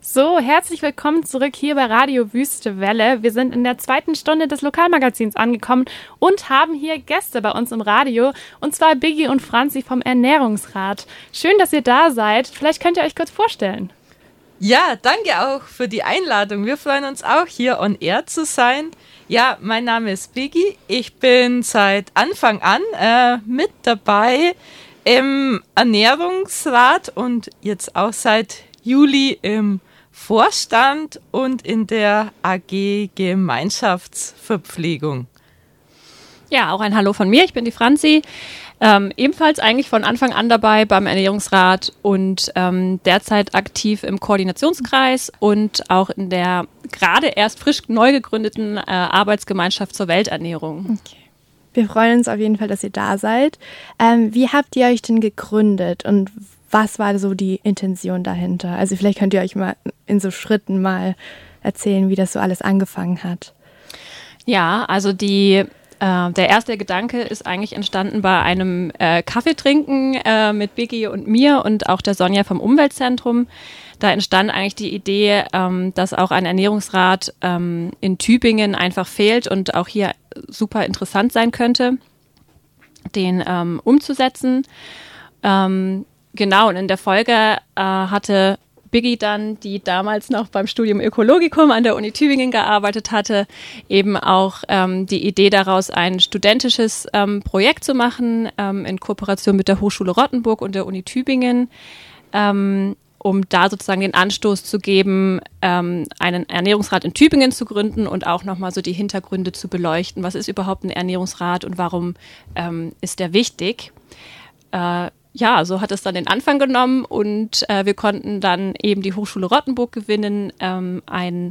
So, herzlich willkommen zurück hier bei Radio Wüste Welle. Wir sind in der 2. Stunde des Lokalmagazins angekommen und haben hier Gäste bei uns im Radio, und zwar Biggie und Franzi vom Ernährungsrat. Schön, dass ihr da seid. Vielleicht könnt ihr euch kurz vorstellen. Ja, danke auch für die Einladung. Wir freuen uns auch, hier on air zu sein. Ja, mein Name ist Biggie. Ich bin seit Anfang an mit dabei im Ernährungsrat und jetzt auch seit Juli im Vorstand und in der AG Gemeinschaftsverpflegung. Ja, auch ein Hallo von mir. Ich bin die Franzi. Ebenfalls eigentlich von Anfang an dabei beim Ernährungsrat und derzeit aktiv im Koordinationskreis und auch in der gerade erst frisch neu gegründeten Arbeitsgemeinschaft zur Welternährung. Okay. Wir freuen uns auf jeden Fall, dass ihr da seid. Wie habt ihr euch denn gegründet und was war so die Intention dahinter? Also vielleicht könnt ihr euch mal in so Schritten mal erzählen, wie das so alles angefangen hat. Ja, also der erste Gedanke ist eigentlich entstanden bei einem Kaffeetrinken mit Biggie und mir und auch der Sonja vom Umweltzentrum. Da entstand eigentlich die Idee, dass auch ein Ernährungsrat in Tübingen einfach fehlt und auch hier super interessant sein könnte, den umzusetzen. Genau, und in der Folge hatte Biggie dann, die damals noch beim Studium Ökologicum an der Uni Tübingen gearbeitet hatte, eben auch die Idee daraus, ein studentisches Projekt zu machen, in Kooperation mit der Hochschule Rottenburg und der Uni Tübingen, um da sozusagen den Anstoß zu geben, einen Ernährungsrat in Tübingen zu gründen und auch nochmal so die Hintergründe zu beleuchten. Was ist überhaupt ein Ernährungsrat und warum ist der wichtig? Ja, so hat es dann den Anfang genommen und wir konnten dann eben die Hochschule Rottenburg gewinnen, ein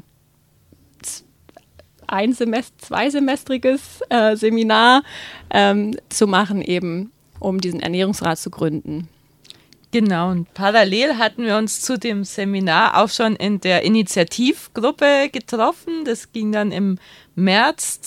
zweisemestriges Seminar zu machen, eben um diesen Ernährungsrat zu gründen. Genau, und parallel hatten wir uns zu dem Seminar auch schon in der Initiativgruppe getroffen. Das ging dann im März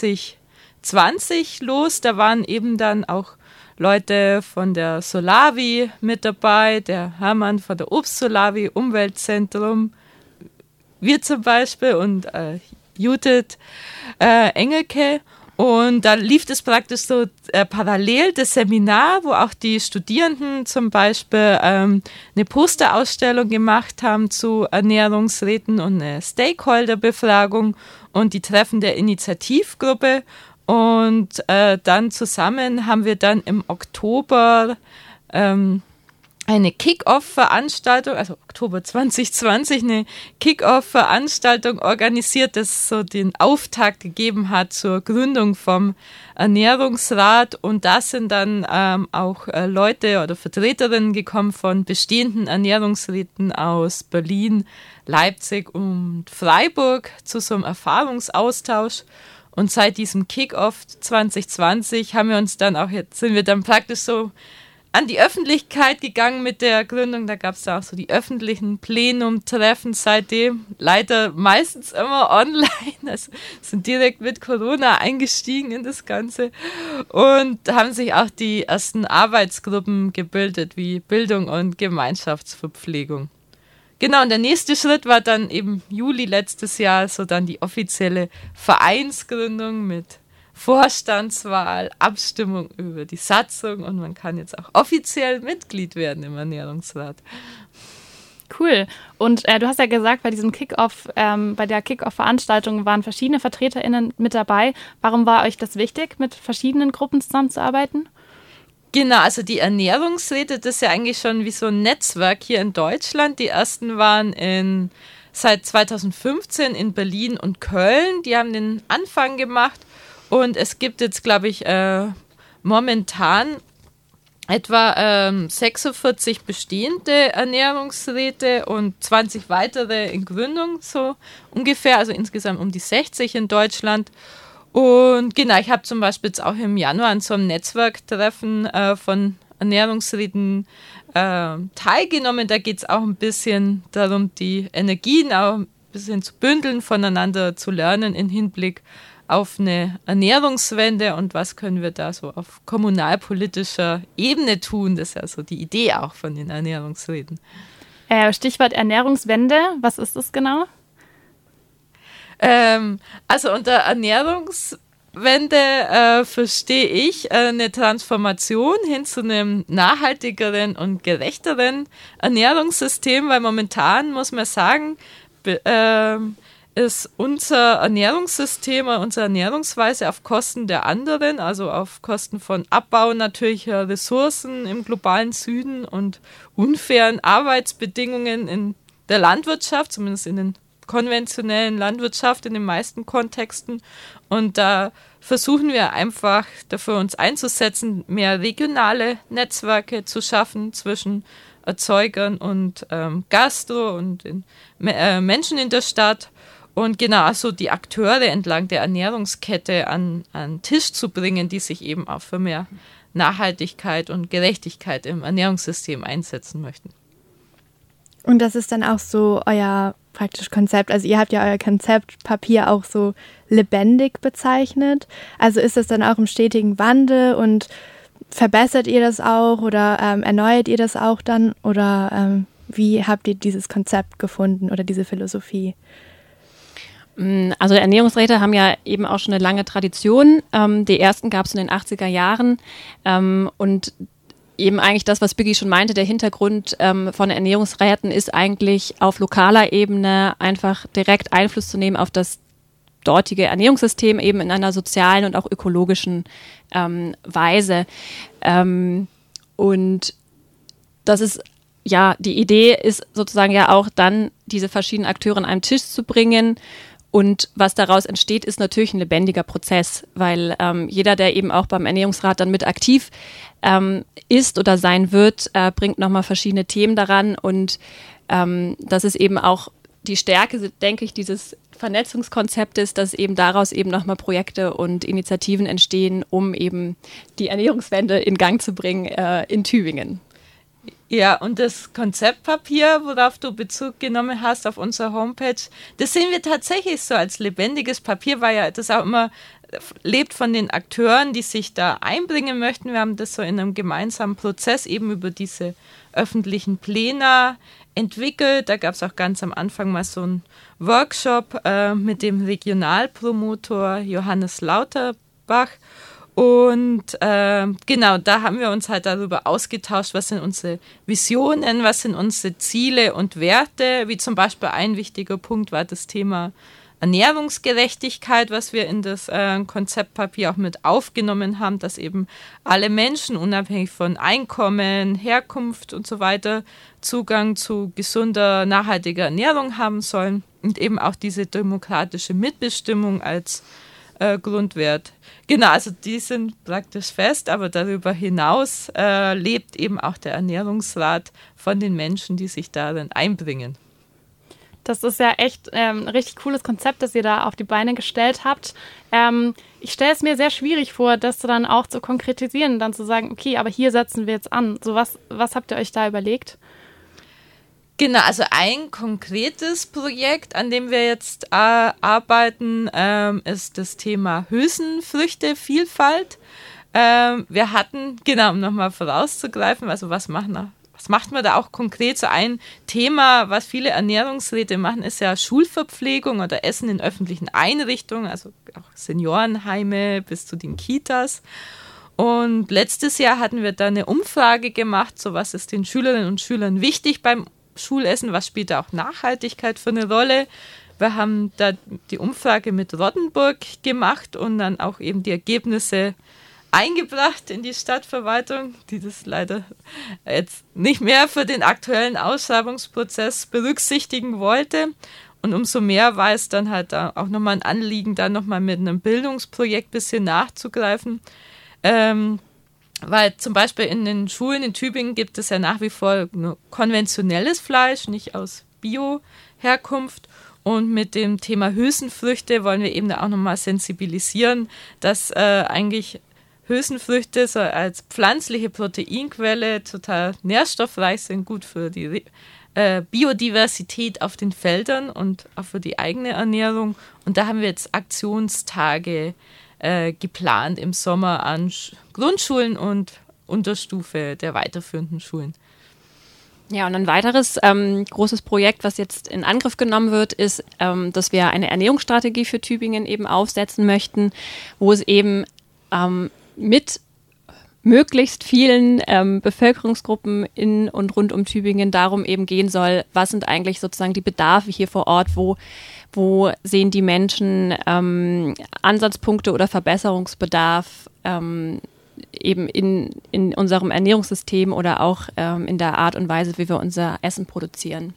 2020 los. Da waren eben dann auch Leute von der Solavi mit dabei, der Hermann von der Obst-Solavi, Umweltzentrum, wir zum Beispiel und Judith Engelke. Und da lief das praktisch so parallel, das Seminar, wo auch die Studierenden zum Beispiel eine Posterausstellung gemacht haben zu Ernährungsräten und eine Stakeholder-Befragung und die Treffen der Initiativgruppe. Und dann zusammen haben wir dann im Oktober eine Kick-Off-Veranstaltung, also Oktober 2020, eine Kick-Off-Veranstaltung organisiert, das so den Auftakt gegeben hat zur Gründung vom Ernährungsrat. Und da sind dann auch Leute oder Vertreterinnen gekommen von bestehenden Ernährungsräten aus Berlin, Leipzig und Freiburg zu so einem Erfahrungsaustausch. Und seit diesem Kick-Off 2020 sind wir dann praktisch so an die Öffentlichkeit gegangen mit der Gründung. Da gab es da auch so die öffentlichen Plenum-Treffen seitdem. Leider meistens immer online. Also sind direkt mit Corona eingestiegen in das Ganze. Und haben sich auch die ersten Arbeitsgruppen gebildet, wie Bildung und Gemeinschaftsverpflegung. Genau, und der nächste Schritt war dann eben Juli letztes Jahr, so dann die offizielle Vereinsgründung mit Vorstandswahl, Abstimmung über die Satzung und man kann jetzt auch offiziell Mitglied werden im Ernährungsrat. Cool. Und du hast ja gesagt, bei diesem Kick-Off, bei der Kick-Off-Veranstaltung waren verschiedene VertreterInnen mit dabei. Warum war euch das wichtig, mit verschiedenen Gruppen zusammenzuarbeiten? Genau, also die Ernährungsräte, das ist ja eigentlich schon wie so ein Netzwerk hier in Deutschland. Die ersten waren seit 2015 in Berlin und Köln. Die haben den Anfang gemacht. Und es gibt jetzt, glaube ich, momentan etwa 46 bestehende Ernährungsräte und 20 weitere in Gründung, so ungefähr, also insgesamt um die 60 in Deutschland. Und genau, ich habe zum Beispiel jetzt auch im Januar an so einem Netzwerktreffen von Ernährungsräten teilgenommen. Da geht es auch ein bisschen darum, die Energien auch ein bisschen zu bündeln, voneinander zu lernen im Hinblick auf eine Ernährungswende und was können wir da so auf kommunalpolitischer Ebene tun. Das ist ja so die Idee auch von den Ernährungsräten. Stichwort Ernährungswende, was ist das genau? Also unter Ernährungswende verstehe ich eine Transformation hin zu einem nachhaltigeren und gerechteren Ernährungssystem, weil momentan, muss man sagen, ist unser Ernährungssystem, unsere Ernährungsweise auf Kosten der anderen, also auf Kosten von Abbau natürlicher Ressourcen im globalen Süden und unfairen Arbeitsbedingungen in der Landwirtschaft, zumindest in den konventionellen Landwirtschaft in den meisten Kontexten. Und da versuchen wir einfach dafür uns einzusetzen, mehr regionale Netzwerke zu schaffen zwischen Erzeugern und Gastro und Menschen in der Stadt. Und genauso die Akteure entlang der Ernährungskette an Tisch zu bringen, die sich eben auch für mehr Nachhaltigkeit und Gerechtigkeit im Ernährungssystem einsetzen möchten. Und das ist dann auch so euer praktisch Konzept, also ihr habt ja euer Konzeptpapier auch so lebendig bezeichnet. Also ist das dann auch im stetigen Wandel und verbessert ihr das auch oder erneuert ihr das auch dann? Oder wie habt ihr dieses Konzept gefunden oder diese Philosophie? Also Ernährungsräte haben ja eben auch schon eine lange Tradition. Die ersten gab es in den 80er Jahren und eben eigentlich das, was Biggie schon meinte, der Hintergrund von Ernährungsräten ist eigentlich auf lokaler Ebene einfach direkt Einfluss zu nehmen auf das dortige Ernährungssystem eben in einer sozialen und auch ökologischen Weise. Und das ist ja, die Idee ist sozusagen ja auch dann, diese verschiedenen Akteure an einen Tisch zu bringen. Und was daraus entsteht, ist natürlich ein lebendiger Prozess, weil jeder, der eben auch beim Ernährungsrat dann mit aktiv ist oder sein wird, bringt nochmal verschiedene Themen daran. Und das ist eben auch die Stärke, denke ich, dieses Vernetzungskonzeptes, dass eben daraus eben nochmal Projekte und Initiativen entstehen, um eben die Ernährungswende in Gang zu bringen in Tübingen. Ja, und das Konzeptpapier, worauf du Bezug genommen hast auf unserer Homepage, das sehen wir tatsächlich so als lebendiges Papier, weil ja das auch immer lebt von den Akteuren, die sich da einbringen möchten. Wir haben das so in einem gemeinsamen Prozess eben über diese öffentlichen Pläne entwickelt. Da gab es auch ganz am Anfang mal so einen Workshop mit dem Regionalpromotor Johannes Lauterbach. Und genau, da haben wir uns halt darüber ausgetauscht, was sind unsere Visionen, was sind unsere Ziele und Werte, wie zum Beispiel ein wichtiger Punkt war das Thema Ernährungsgerechtigkeit, was wir in das Konzeptpapier auch mit aufgenommen haben, dass eben alle Menschen, unabhängig von Einkommen, Herkunft und so weiter, Zugang zu gesunder, nachhaltiger Ernährung haben sollen und eben auch diese demokratische Mitbestimmung als Grundwert. Genau, also die sind praktisch fest, aber darüber hinaus lebt eben auch der Ernährungsrat von den Menschen, die sich darin einbringen. Das ist ja echt ein richtig cooles Konzept, das ihr da auf die Beine gestellt habt. Ich stelle es mir sehr schwierig vor, das dann auch zu konkretisieren, dann zu sagen, okay, aber hier setzen wir jetzt an. So was habt ihr euch da überlegt? Genau, also ein konkretes Projekt, an dem wir jetzt arbeiten, ist das Thema Hülsenfrüchtevielfalt. Wir hatten, genau, um nochmal vorauszugreifen, also was macht man da auch konkret? So ein Thema, was viele Ernährungsräte machen, ist ja Schulverpflegung oder Essen in öffentlichen Einrichtungen, also auch Seniorenheime bis zu den Kitas. Und letztes Jahr hatten wir da eine Umfrage gemacht, so was ist den Schülerinnen und Schülern wichtig beim Schulessen, was spielt da auch Nachhaltigkeit für eine Rolle. Wir haben da die Umfrage mit Rottenburg gemacht und dann auch eben die Ergebnisse eingebracht in die Stadtverwaltung, die das leider jetzt nicht mehr für den aktuellen Ausschreibungsprozess berücksichtigen wollte. Und umso mehr war es dann halt auch nochmal ein Anliegen, da nochmal mit einem Bildungsprojekt ein bisschen nachzugreifen. Weil zum Beispiel in den Schulen in Tübingen gibt es ja nach wie vor nur konventionelles Fleisch, nicht aus Bio-Herkunft. Und mit dem Thema Hülsenfrüchte wollen wir eben da auch nochmal sensibilisieren, dass eigentlich Hülsenfrüchte so als pflanzliche Proteinquelle total nährstoffreich sind, gut für die Biodiversität auf den Feldern und auch für die eigene Ernährung. Und da haben wir jetzt Aktionstage geplant im Sommer an Grundschulen und Unterstufe der weiterführenden Schulen. Ja, und ein weiteres großes Projekt, was jetzt in Angriff genommen wird, ist, dass wir eine Ernährungsstrategie für Tübingen eben aufsetzen möchten, wo es eben mit möglichst vielen Bevölkerungsgruppen in und rund um Tübingen darum eben gehen soll, was sind eigentlich sozusagen die Bedarfe hier vor Ort, wo sehen die Menschen Ansatzpunkte oder Verbesserungsbedarf eben in unserem Ernährungssystem oder auch in der Art und Weise, wie wir unser Essen produzieren.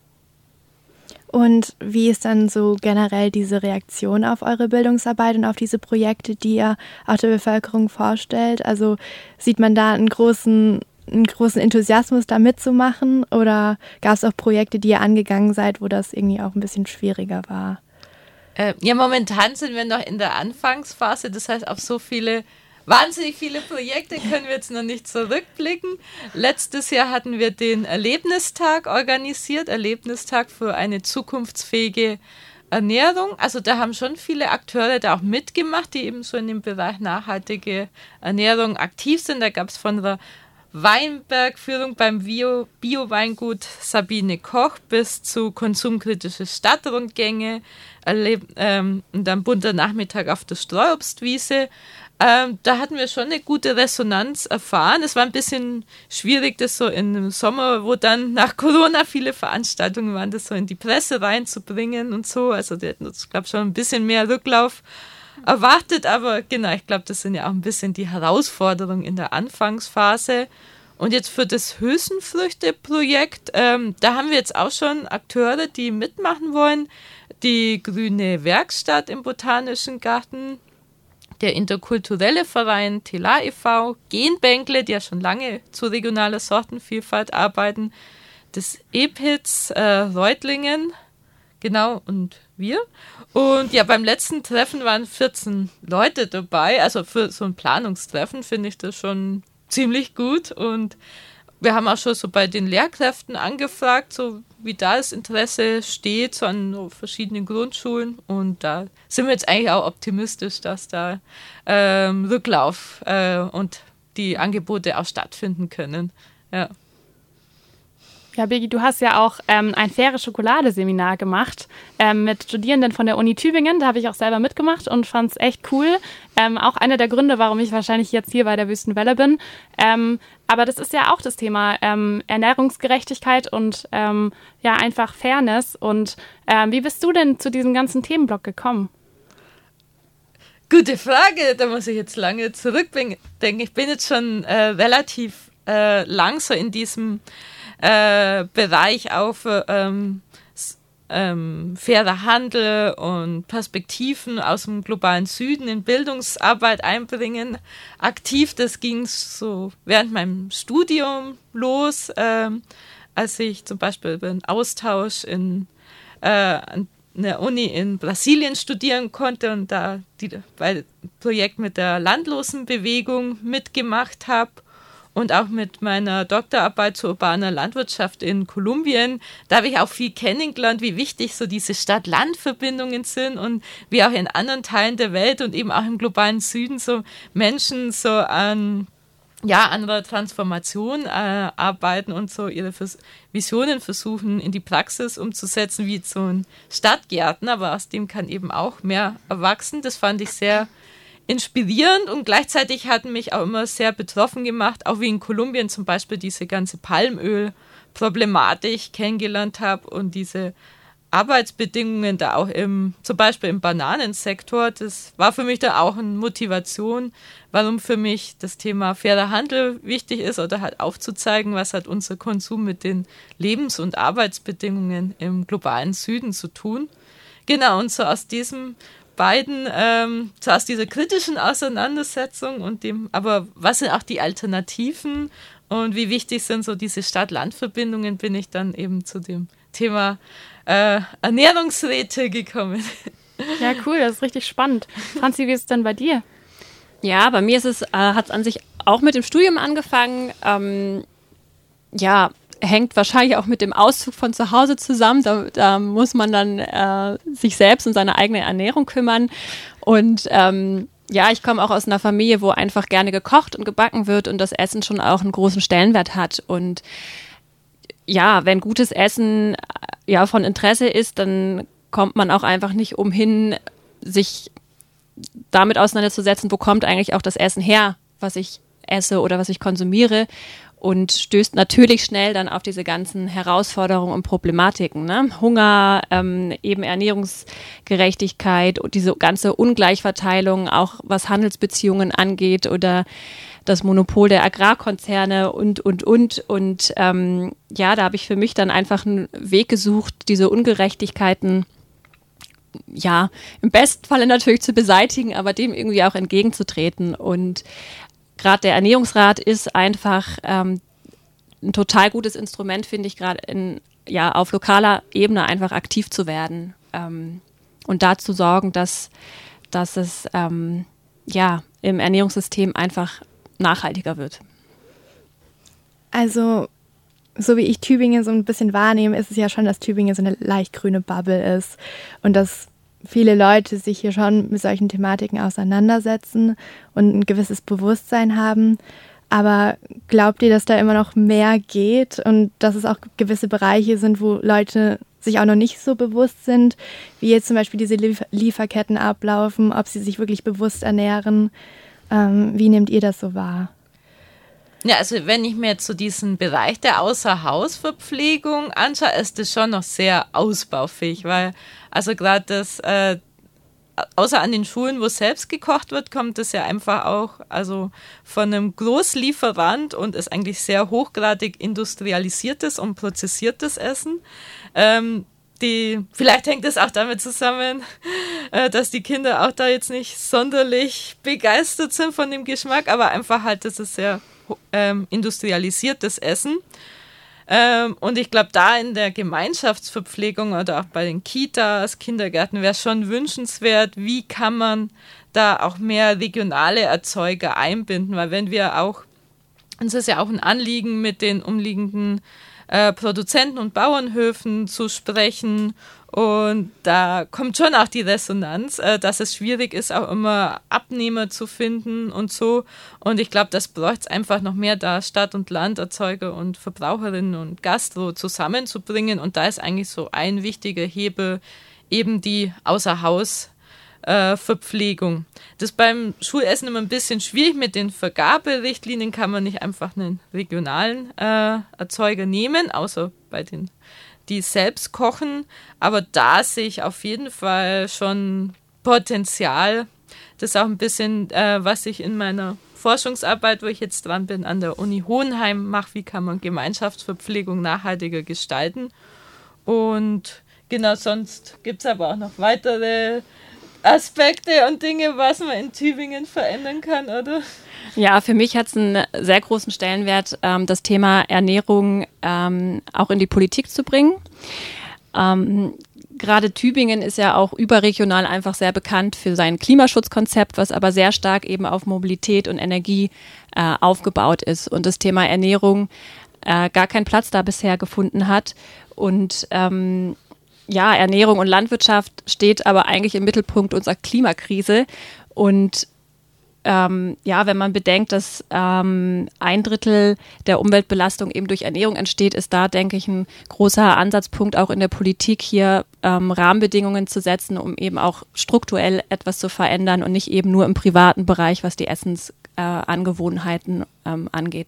Und wie ist dann so generell diese Reaktion auf eure Bildungsarbeit und auf diese Projekte, die ihr auch der Bevölkerung vorstellt? Also sieht man da einen großen Enthusiasmus, da mitzumachen? Oder gab es auch Projekte, die ihr angegangen seid, wo das irgendwie auch ein bisschen schwieriger war? Ja, momentan sind wir noch in der Anfangsphase. Das heißt, auf wahnsinnig viele Projekte können wir jetzt noch nicht zurückblicken. Letztes Jahr hatten wir den Erlebnistag organisiert, Erlebnistag für eine zukunftsfähige Ernährung. Also da haben schon viele Akteure da auch mitgemacht, die eben so in dem Bereich nachhaltige Ernährung aktiv sind. Da gab es von der Weinbergführung beim Bio-Weingut Sabine Koch bis zu konsumkritische Stadtrundgänge und dann bunter Nachmittag auf der Streuobstwiese. Da hatten wir schon eine gute Resonanz erfahren. Es war ein bisschen schwierig, das so im Sommer, wo dann nach Corona viele Veranstaltungen waren, das so in die Presse reinzubringen und so. Also die hatten uns, glaube ich, schon ein bisschen mehr Rücklauf erwartet. Aber genau, ich glaube, das sind ja auch ein bisschen die Herausforderungen in der Anfangsphase. Und jetzt für das Hülsenfrüchte-Projekt, da haben wir jetzt auch schon Akteure, die mitmachen wollen. Die Grüne Werkstatt im Botanischen Garten, der interkulturelle Verein Tela e.V., Genbänkle, die ja schon lange zu regionaler Sortenvielfalt arbeiten, das EPITS Reutlingen, genau, und wir. Und ja, beim letzten Treffen waren 14 Leute dabei. Also für so ein Planungstreffen finde ich das schon ziemlich gut. Und wir haben auch schon so bei den Lehrkräften angefragt, so wie da das Interesse steht, so an verschiedenen Grundschulen. Und da sind wir jetzt eigentlich auch optimistisch, dass da Rücklauf und die Angebote auch stattfinden können. Ja. Ja, Birgi, du hast ja auch ein faire Schokolade-Seminar gemacht mit Studierenden von der Uni Tübingen. Da habe ich auch selber mitgemacht und fand es echt cool. Auch einer der Gründe, warum ich wahrscheinlich jetzt hier bei der Wüstenwelle bin. Aber das ist ja auch das Thema Ernährungsgerechtigkeit und ja einfach Fairness. Und wie bist du denn zu diesem ganzen Themenblock gekommen? Gute Frage, da muss ich jetzt lange zurückdenken. Ich bin jetzt schon relativ lang so in diesem Bereich auf fairer Handel und Perspektiven aus dem globalen Süden in Bildungsarbeit einbringen. Aktiv, das ging so während meinem Studium los, als ich zum Beispiel einen Austausch an einer Uni in Brasilien studieren konnte und da bei Projekt mit der Landlosenbewegung mitgemacht habe. Und auch mit meiner Doktorarbeit zur urbaner Landwirtschaft in Kolumbien, da habe ich auch viel kennengelernt, wie wichtig so diese Stadt-Land-Verbindungen sind und wie auch in anderen Teilen der Welt und eben auch im globalen Süden so Menschen so an der Transformation arbeiten und so ihre Visionen versuchen in die Praxis umzusetzen, wie so ein Stadtgärtner, aber aus dem kann eben auch mehr erwachsen. Das fand ich sehr inspirierend und gleichzeitig hat mich auch immer sehr betroffen gemacht, auch wie in Kolumbien zum Beispiel diese ganze Palmöl-Problematik kennengelernt habe und diese Arbeitsbedingungen da auch zum Beispiel im Bananensektor, das war für mich da auch eine Motivation, warum für mich das Thema fairer Handel wichtig ist oder halt aufzuzeigen, was hat unser Konsum mit den Lebens- und Arbeitsbedingungen im globalen Süden zu tun. Genau, und so aus diesem so aus dieser kritischen Auseinandersetzung und aber was sind auch die Alternativen und wie wichtig sind so diese Stadt-Land-Verbindungen, bin ich dann eben zu dem Thema Ernährungsräte gekommen. Ja, cool, das ist richtig spannend. Franzi, wie ist es denn bei dir? Ja, bei mir hat es an sich auch mit dem Studium angefangen. Hängt wahrscheinlich auch mit dem Auszug von zu Hause zusammen. Da muss man dann sich selbst und seine eigene Ernährung kümmern. Und ich komme auch aus einer Familie, wo einfach gerne gekocht und gebacken wird und das Essen schon auch einen großen Stellenwert hat. Und ja, wenn gutes Essen ja von Interesse ist, dann kommt man auch einfach nicht umhin, sich damit auseinanderzusetzen, wo kommt eigentlich auch das Essen her, was ich esse oder was ich konsumiere, und stößt natürlich schnell dann auf diese ganzen Herausforderungen und Problematiken, ne? Hunger, eben Ernährungsgerechtigkeit und diese ganze Ungleichverteilung, auch was Handelsbeziehungen angeht oder das Monopol der Agrarkonzerne und. Ja, da habe ich für mich dann einfach einen Weg gesucht, diese Ungerechtigkeiten ja, im besten Falle natürlich zu beseitigen, aber dem irgendwie auch entgegenzutreten. Und gerade der Ernährungsrat ist einfach ein total gutes Instrument, finde ich, gerade auf lokaler Ebene einfach aktiv zu werden und da zu sorgen, dass es im Ernährungssystem einfach nachhaltiger wird. Also, so wie ich Tübingen so ein bisschen wahrnehme, ist es ja schon, dass Tübingen so eine leicht grüne Bubble ist und dass viele Leute sich hier schon mit solchen Thematiken auseinandersetzen und ein gewisses Bewusstsein haben. Aber glaubt ihr, dass da immer noch mehr geht und dass es auch gewisse Bereiche sind, wo Leute sich auch noch nicht so bewusst sind, wie jetzt zum Beispiel diese Lieferketten ablaufen, ob sie sich wirklich bewusst ernähren? Wie nehmt ihr das so wahr? Ja, also wenn ich mir jetzt so diesen Bereich der Außerhausverpflegung anschaue, ist das schon noch sehr ausbaufähig, weil also gerade das, außer an den Schulen, wo selbst gekocht wird, kommt das ja einfach auch also von einem Großlieferant und ist eigentlich sehr hochgradig industrialisiertes und prozessiertes Essen. Vielleicht hängt es auch damit zusammen, dass die Kinder auch da jetzt nicht sonderlich begeistert sind von dem Geschmack, aber einfach halt, das ist sehr industrialisiertes Essen. Und ich glaube, da in der Gemeinschaftsverpflegung oder auch bei den Kitas, Kindergärten wäre es schon wünschenswert, wie kann man da auch mehr regionale Erzeuger einbinden, weil wenn wir auch, uns ist ja auch ein Anliegen, mit den umliegenden Produzenten und Bauernhöfen zu sprechen. Und da kommt schon auch die Resonanz, dass es schwierig ist, auch immer Abnehmer zu finden und so. Und ich glaube, das bräuchte es einfach noch mehr, da Stadt- und Landerzeuger und Verbraucherinnen und Gastro zusammenzubringen. Und da ist eigentlich so ein wichtiger Hebel eben die Außerhausverpflegung. Das ist beim Schulessen immer ein bisschen schwierig. Mit den Vergaberichtlinien kann man nicht einfach einen regionalen Erzeuger nehmen, außer bei den die selbst kochen, aber da sehe ich auf jeden Fall schon Potenzial. Das ist auch ein bisschen, was ich in meiner Forschungsarbeit, wo ich jetzt dran bin, an der Uni Hohenheim mache, wie kann man Gemeinschaftsverpflegung nachhaltiger gestalten. Und genau, sonst gibt es aber auch noch weitere Aspekte und Dinge, was man in Tübingen verändern kann, oder? Ja, für mich hat es einen sehr großen Stellenwert, das Thema Ernährung auch in die Politik zu bringen. Gerade Tübingen ist ja auch überregional einfach sehr bekannt für sein Klimaschutzkonzept, was aber sehr stark eben auf Mobilität und Energie aufgebaut ist und das Thema Ernährung gar keinen Platz da bisher gefunden hat. Und Ernährung und Landwirtschaft steht aber eigentlich im Mittelpunkt unserer Klimakrise. Und wenn man bedenkt, dass 1/3 der Umweltbelastung eben durch Ernährung entsteht, ist da, denke ich, ein großer Ansatzpunkt auch in der Politik, hier Rahmenbedingungen zu setzen, um eben auch strukturell etwas zu verändern und nicht eben nur im privaten Bereich, was die Essensangewohnheiten angeht.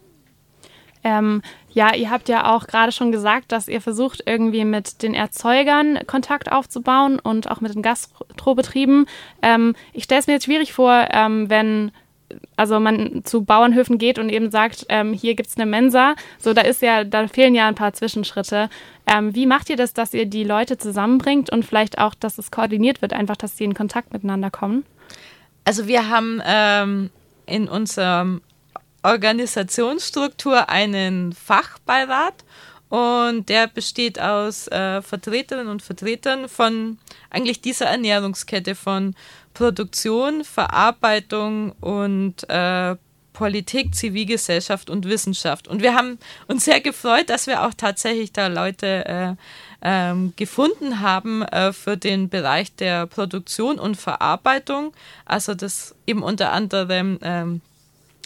Ihr habt ja auch gerade schon gesagt, dass ihr versucht, irgendwie mit den Erzeugern Kontakt aufzubauen und auch mit den Gastrobetrieben. Ich stelle es mir jetzt schwierig vor, wenn man zu Bauernhöfen geht und eben sagt, hier gibt es eine Mensa. So, da fehlen ja ein paar Zwischenschritte. Wie macht ihr das, dass ihr die Leute zusammenbringt und vielleicht auch, dass es koordiniert wird, einfach, dass sie in Kontakt miteinander kommen? Also wir haben in unserem Organisationsstruktur einen Fachbeirat und der besteht aus Vertreterinnen und Vertretern von eigentlich dieser Ernährungskette von Produktion, Verarbeitung und Politik, Zivilgesellschaft und Wissenschaft. Und wir haben uns sehr gefreut, dass wir auch tatsächlich da Leute gefunden haben für den Bereich der Produktion und Verarbeitung. Also das eben unter anderem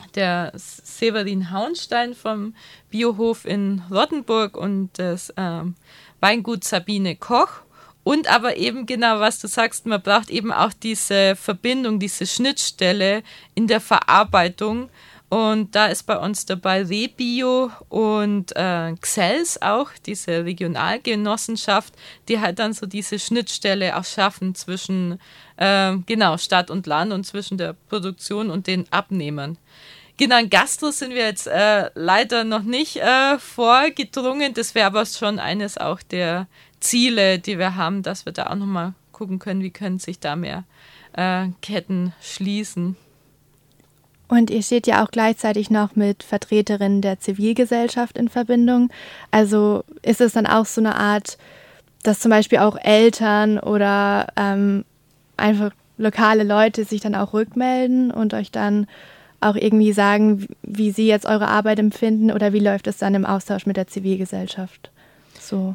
der Severin Hauenstein vom Biohof in Rottenburg und das Weingut Sabine Koch. Und aber eben genau, was du sagst, man braucht eben auch diese Verbindung, diese Schnittstelle in der Verarbeitung. Und da ist bei uns dabei Rebio und Xels auch, diese Regionalgenossenschaft, die halt dann so diese Schnittstelle auch schaffen zwischen Stadt und Land und zwischen der Produktion und den Abnehmern. Genau, in Gastro sind wir jetzt leider noch nicht vorgedrungen. Das wäre aber schon eines auch der Ziele, die wir haben, dass wir da auch nochmal gucken können, wie können sich da mehr Ketten schließen. Und ihr steht ja auch gleichzeitig noch mit Vertreterinnen der Zivilgesellschaft in Verbindung. Also ist es dann auch so eine Art, dass zum Beispiel auch Eltern oder einfach lokale Leute sich dann auch rückmelden und euch dann auch irgendwie sagen, wie sie jetzt eure Arbeit empfinden, oder wie läuft es dann im Austausch mit der Zivilgesellschaft? So.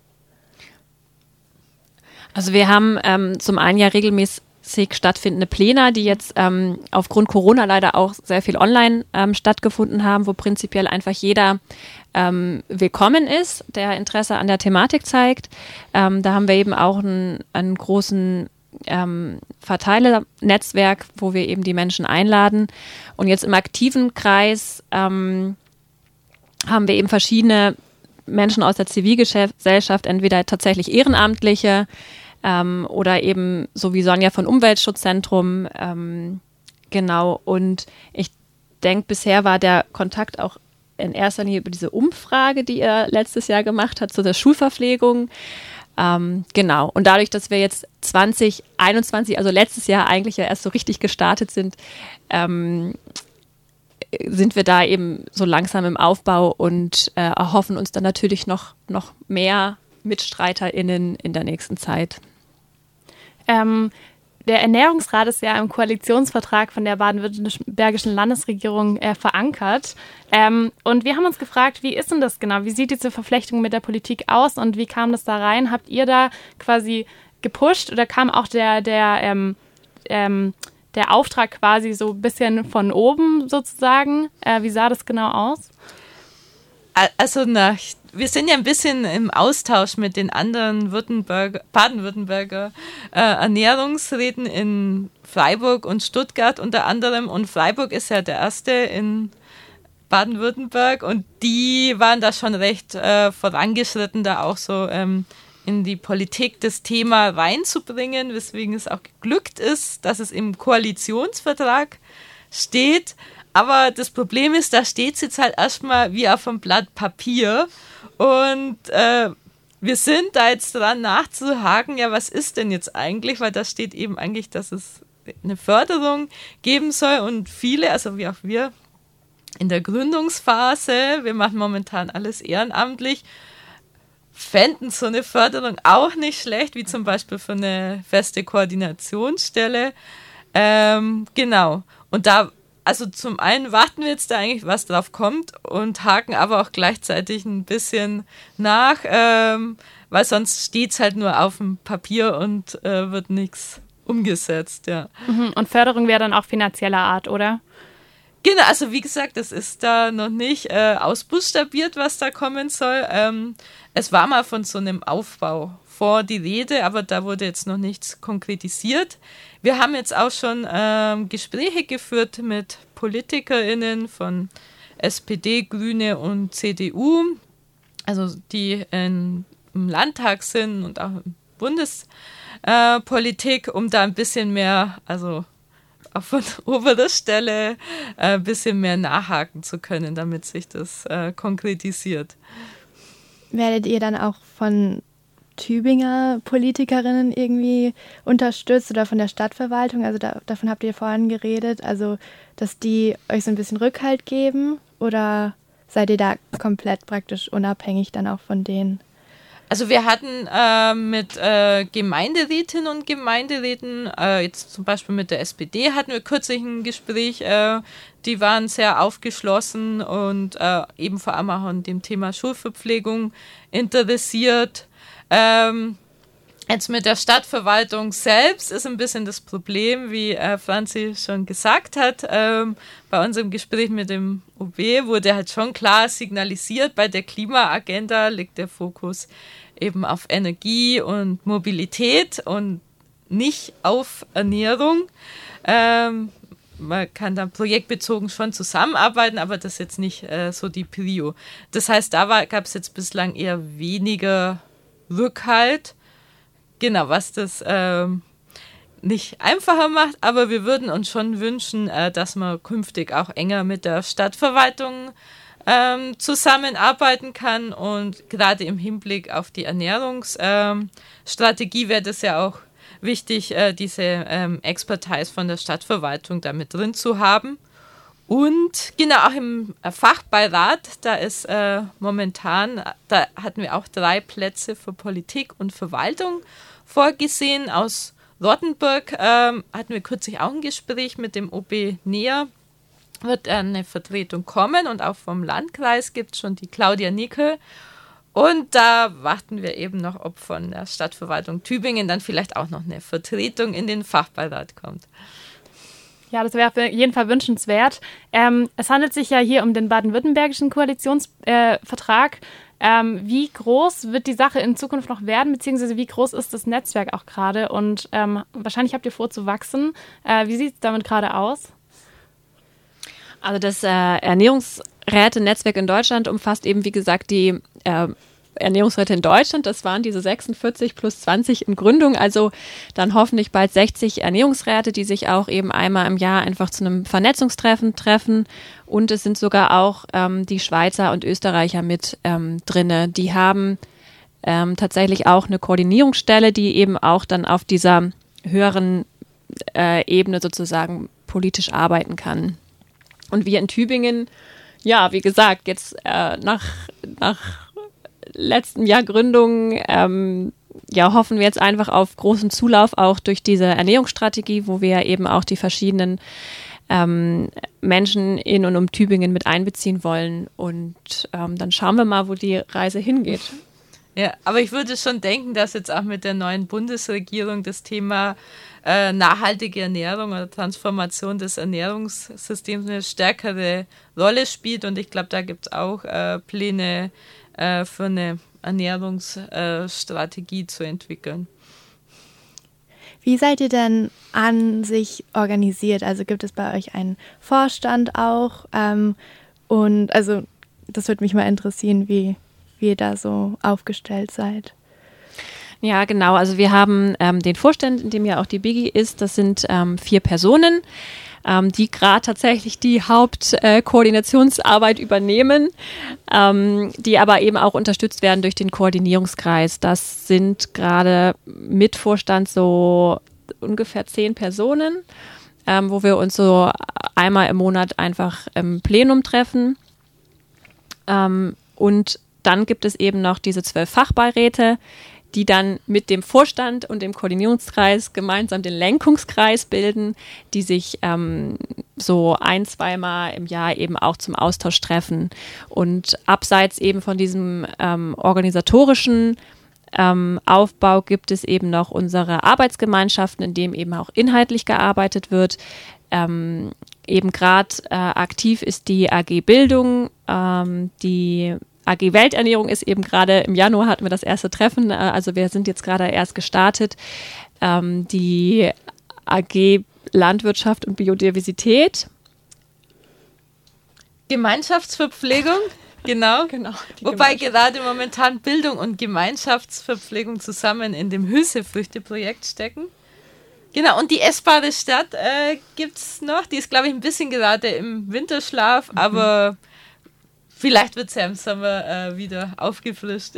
Also wir haben zum einen ja regelmäßig stattfindende Pläne, die jetzt aufgrund Corona leider auch sehr viel online stattgefunden haben, wo prinzipiell einfach jeder willkommen ist, der Interesse an der Thematik zeigt. Da haben wir eben auch einen großen Verteilernetzwerk, wo wir eben die Menschen einladen. Und jetzt im aktiven Kreis haben wir eben verschiedene Menschen aus der Zivilgesellschaft, entweder tatsächlich Ehrenamtliche oder eben so wie Sonja von Umweltschutzzentrum. Genau, und ich denke, bisher war der Kontakt auch in erster Linie über diese Umfrage, die ihr letztes Jahr gemacht habt, zu der Schulverpflegung. Genau, und dadurch, dass wir jetzt 2021, also letztes Jahr eigentlich ja erst so richtig gestartet sind, sind wir da eben so langsam im Aufbau und erhoffen uns dann natürlich noch mehr MitstreiterInnen in der nächsten Zeit. Der Ernährungsrat ist ja im Koalitionsvertrag von der baden-württembergischen Landesregierung verankert. Und wir haben uns gefragt, wie ist denn das genau? Wie sieht diese Verflechtung mit der Politik aus und wie kam das da rein? Habt ihr da quasi gepusht oder kam auch der Auftrag quasi so ein bisschen von oben sozusagen? Wie sah das genau aus? Also wir sind ja ein bisschen im Austausch mit den anderen Baden-Württemberger Ernährungsräten in Freiburg und Stuttgart unter anderem. Und Freiburg ist ja der erste in Baden-Württemberg und die waren da schon recht vorangeschritten, da auch so in die Politik das Thema reinzubringen, weswegen es auch geglückt ist, dass es im Koalitionsvertrag steht. Aber das Problem ist, da steht es jetzt halt erstmal wie auf einem Blatt Papier. Und wir sind da jetzt dran nachzuhaken, ja, was ist denn jetzt eigentlich? Weil da steht eben eigentlich, dass es eine Förderung geben soll. Und viele, also wie auch wir in der Gründungsphase, wir machen momentan alles ehrenamtlich, fänden so eine Förderung auch nicht schlecht, wie zum Beispiel für eine feste Koordinationsstelle. Genau. Und da, also zum einen warten wir jetzt da eigentlich, was drauf kommt und haken aber auch gleichzeitig ein bisschen nach, weil sonst steht es halt nur auf dem Papier und wird nichts umgesetzt, ja. Und Förderung wäre dann auch finanzieller Art, oder? Genau, also wie gesagt, das ist da noch nicht ausbuchstabiert, was da kommen soll. Es war mal von so einem Aufbau vor die Rede, aber da wurde jetzt noch nichts konkretisiert. Wir haben jetzt auch schon Gespräche geführt mit PolitikerInnen von SPD, Grüne und CDU, also die im Landtag sind und auch in Bundespolitik, um da ein bisschen mehr, also auch von oberer Stelle ein bisschen mehr nachhaken zu können, damit sich das konkretisiert. Werdet ihr dann auch von Tübinger Politikerinnen irgendwie unterstützt oder von der Stadtverwaltung? Also davon habt ihr vorhin geredet, also dass die euch so ein bisschen Rückhalt geben, oder seid ihr da komplett praktisch unabhängig dann auch von denen? Also wir hatten mit Gemeinderätinnen und Gemeinderäten, jetzt zum Beispiel mit der SPD hatten wir kürzlich ein Gespräch, die waren sehr aufgeschlossen und eben vor allem auch an dem Thema Schulverpflegung interessiert. Jetzt mit der Stadtverwaltung selbst ist ein bisschen das Problem, wie Franzi schon gesagt hat. Bei unserem Gespräch mit dem OB wurde halt schon klar signalisiert, bei der Klimaagenda liegt der Fokus eben auf Energie und Mobilität und nicht auf Ernährung. Man kann dann projektbezogen schon zusammenarbeiten, aber das ist jetzt nicht so die Prio. Das heißt, da gab es jetzt bislang eher weniger Rückhalt. Genau, was das nicht einfacher macht, aber wir würden uns schon wünschen, dass man künftig auch enger mit der Stadtverwaltung zusammenarbeiten kann, und gerade im Hinblick auf die Ernährungsstrategie wäre das ja auch wichtig, diese Expertise von der Stadtverwaltung da mit drin zu haben. Und genau, auch im Fachbeirat, da ist momentan, da hatten wir auch 3 Plätze für Politik und Verwaltung vorgesehen. Aus Rottenburg hatten wir kürzlich auch ein Gespräch mit dem OB Näher, wird eine Vertretung kommen, und auch vom Landkreis gibt es schon die Claudia Nickel. Und da warten wir eben noch, ob von der Stadtverwaltung Tübingen dann vielleicht auch noch eine Vertretung in den Fachbeirat kommt. Ja, das wäre auf jeden Fall wünschenswert. Es handelt sich ja hier um den baden-württembergischen Koalitionsvertrag. Wie groß wird die Sache in Zukunft noch werden, beziehungsweise wie groß ist das Netzwerk auch gerade? Und wahrscheinlich habt ihr vor zu wachsen. Wie sieht es damit gerade aus? Also das Ernährungsräte-Netzwerk in Deutschland umfasst eben, wie gesagt, die Ernährungsräte in Deutschland. Das waren diese 46 plus 20 in Gründung, also dann hoffentlich bald 60 Ernährungsräte, die sich auch eben einmal im Jahr einfach zu einem Vernetzungstreffen treffen. Und es sind sogar auch die Schweizer und Österreicher mit drinne. Die haben tatsächlich auch eine Koordinierungsstelle, die eben auch dann auf dieser höheren Ebene sozusagen politisch arbeiten kann. Und wir in Tübingen, ja, wie gesagt, jetzt nach letztem Jahr Gründung, hoffen wir jetzt einfach auf großen Zulauf auch durch diese Ernährungsstrategie, wo wir eben auch die verschiedenen Menschen in und um Tübingen mit einbeziehen wollen. Und dann schauen wir mal, wo die Reise hingeht. Ja, aber ich würde schon denken, dass jetzt auch mit der neuen Bundesregierung das Thema nachhaltige Ernährung oder Transformation des Ernährungssystems eine stärkere Rolle spielt. Und ich glaube, da gibt es auch Pläne für eine Ernährungsstrategie zu entwickeln. Wie seid ihr denn an sich organisiert? Also gibt es bei euch einen Vorstand auch? Und also das würde mich mal interessieren, wie ihr da so aufgestellt seid. Ja, genau. Also wir haben den Vorstand, in dem ja auch die Biggie ist. Das sind 4 Personen, die gerade tatsächlich die Hauptkoordinationsarbeit übernehmen, die aber eben auch unterstützt werden durch den Koordinierungskreis. Das sind gerade mit Vorstand so ungefähr 10 Personen, wo wir uns so einmal im Monat einfach im Plenum treffen. Und dann gibt es eben noch diese 12 Fachbeiräte, die dann mit dem Vorstand und dem Koordinierungskreis gemeinsam den Lenkungskreis bilden, die sich so 1-2 Mal im Jahr eben auch zum Austausch treffen. Und abseits eben von diesem organisatorischen Aufbau gibt es eben noch unsere Arbeitsgemeinschaften, in dem eben auch inhaltlich gearbeitet wird. Eben gerade aktiv ist die AG Bildung, die AG Welternährung ist eben gerade im Januar hatten wir das erste Treffen, also wir sind jetzt gerade erst gestartet. Die AG Landwirtschaft und Biodiversität. Gemeinschaftsverpflegung, genau. Wobei gerade momentan Bildung und Gemeinschaftsverpflegung zusammen in dem Hülsefrüchte-Projekt stecken. Genau, und die essbare Stadt gibt es noch. Die ist, glaube ich, ein bisschen gerade im Winterschlaf, aber vielleicht wird es ja im Sommer wieder aufgefrischt.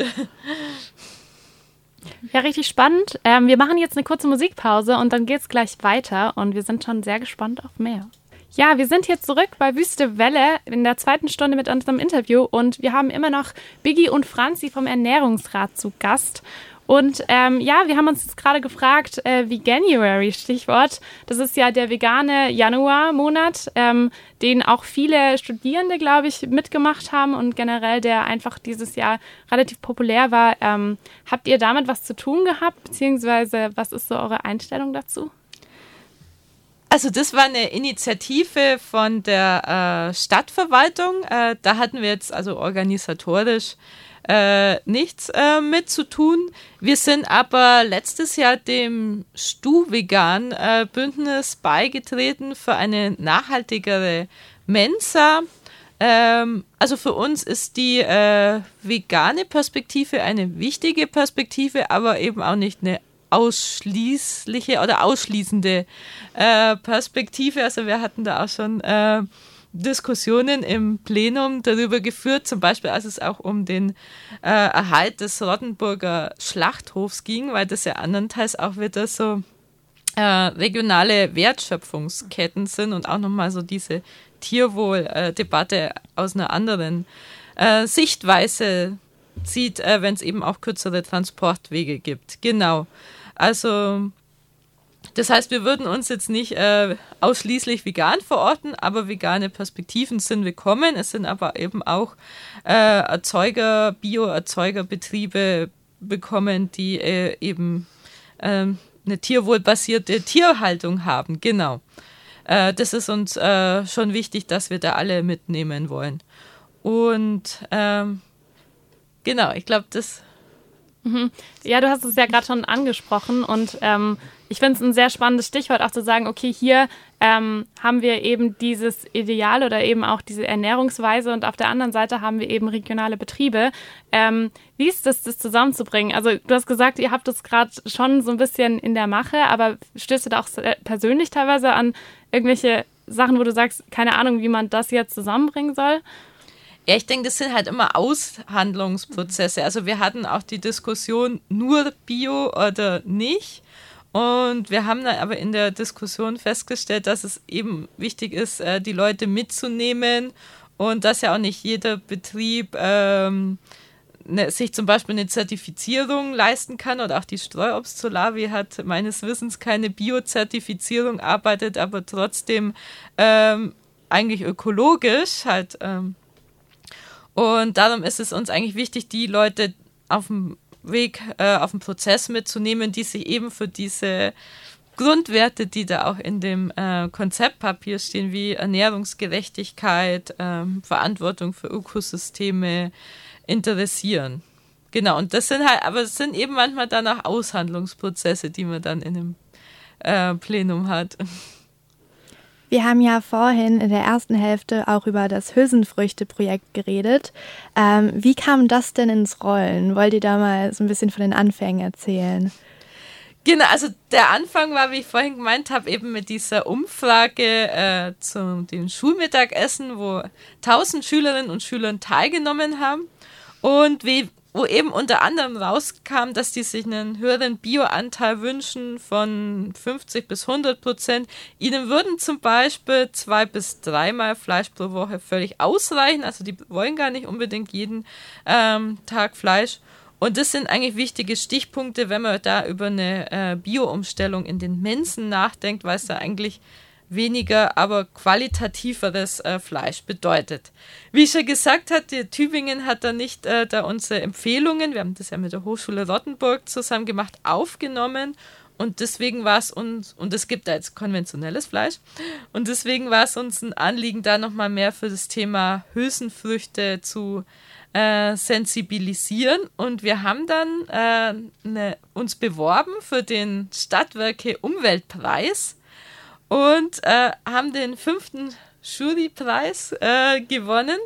Ja, richtig spannend. Wir machen jetzt eine kurze Musikpause und dann geht es gleich weiter und wir sind schon sehr gespannt auf mehr. Ja, wir sind hier zurück bei Wüste Welle in der 2. Stunde mit unserem Interview und wir haben immer noch Biggie und Franzi vom Ernährungsrat zu Gast. Und wir haben uns jetzt gerade gefragt, Veganuary, Stichwort. Das ist ja der vegane Januarmonat, den auch viele Studierende, glaube ich, mitgemacht haben und generell der einfach dieses Jahr relativ populär war. Habt ihr damit was zu tun gehabt, beziehungsweise was ist so eure Einstellung dazu? Also das war eine Initiative von der Stadtverwaltung. Da hatten wir jetzt also organisatorisch nichts mit zu tun. Wir sind aber letztes Jahr dem Stu-Vegan-Bündnis beigetreten für eine nachhaltigere Mensa. Also für uns ist die vegane Perspektive eine wichtige Perspektive, aber eben auch nicht eine ausschließliche oder ausschließende Perspektive. Also wir hatten da auch schon Diskussionen im Plenum darüber geführt, zum Beispiel als es auch um den Erhalt des Rottenburger Schlachthofs ging, weil das ja andernteils auch wieder so regionale Wertschöpfungsketten sind und auch nochmal so diese Tierwohl-Debatte aus einer anderen Sichtweise zieht, wenn es eben auch kürzere Transportwege gibt. Genau. Also das heißt, wir würden uns jetzt nicht ausschließlich vegan verorten, aber vegane Perspektiven sind willkommen. Es sind aber eben auch Bio-Erzeugerbetriebe bekommen, die eben eine tierwohlbasierte Tierhaltung haben. Genau. Das ist uns schon wichtig, dass wir da alle mitnehmen wollen. Und genau, ich glaube, das... Ja, du hast es ja gerade schon angesprochen und ich finde es ein sehr spannendes Stichwort, auch zu sagen, okay, hier haben wir eben dieses Ideal oder eben auch diese Ernährungsweise und auf der anderen Seite haben wir eben regionale Betriebe. Wie ist das zusammenzubringen? Also du hast gesagt, ihr habt das gerade schon so ein bisschen in der Mache, aber stößt du da auch persönlich teilweise an irgendwelche Sachen, wo du sagst, keine Ahnung, wie man das jetzt zusammenbringen soll? Ja, ich denke, das sind halt immer Aushandlungsprozesse. Also wir hatten auch die Diskussion nur Bio oder nicht. Und wir haben dann aber in der Diskussion festgestellt, dass es eben wichtig ist, die Leute mitzunehmen und dass ja auch nicht jeder Betrieb sich zum Beispiel eine Zertifizierung leisten kann. Oder auch die Streuobst Solavi hat meines Wissens keine Bio-Zertifizierung, arbeitet aber trotzdem eigentlich ökologisch halt. Und darum ist es uns eigentlich wichtig, die Leute auf dem Weg, auf dem Prozess mitzunehmen, die sich eben für diese Grundwerte, die da auch in dem Konzeptpapier stehen, wie Ernährungsgerechtigkeit, Verantwortung für Ökosysteme interessieren. Genau, und das sind halt, aber es sind eben manchmal dann auch Aushandlungsprozesse, die man dann in einem Plenum hat. Wir haben ja vorhin in der ersten Hälfte auch über das Hülsenfrüchte-Projekt geredet. Wie kam das denn ins Rollen? Wollt ihr da mal so ein bisschen von den Anfängen erzählen? Genau, also der Anfang war, wie ich vorhin gemeint habe, eben mit dieser Umfrage zu dem Schulmittagessen, wo 1000 Schülerinnen und Schüler teilgenommen haben und wo eben unter anderem rauskam, dass die sich einen höheren Bioanteil wünschen von 50 bis 100%. Ihnen würden zum Beispiel 2 bis 3 Mal Fleisch pro Woche völlig ausreichen. Also die wollen gar nicht unbedingt jeden Tag Fleisch. Und das sind eigentlich wichtige Stichpunkte, wenn man da über eine Bio-Umstellung in den Mensen nachdenkt, weil es da eigentlich weniger, aber qualitativeres Fleisch bedeutet. Wie ich schon gesagt hatte, Tübingen hat da nicht da unsere Empfehlungen, wir haben das ja mit der Hochschule Rottenburg zusammen gemacht, aufgenommen und deswegen war es uns, und es gibt da jetzt konventionelles Fleisch, und deswegen war es uns ein Anliegen, da nochmal mehr für das Thema Hülsenfrüchte zu sensibilisieren und wir haben dann uns beworben für den Stadtwerke Umweltpreis und haben den 5. Jurypreis gewonnen.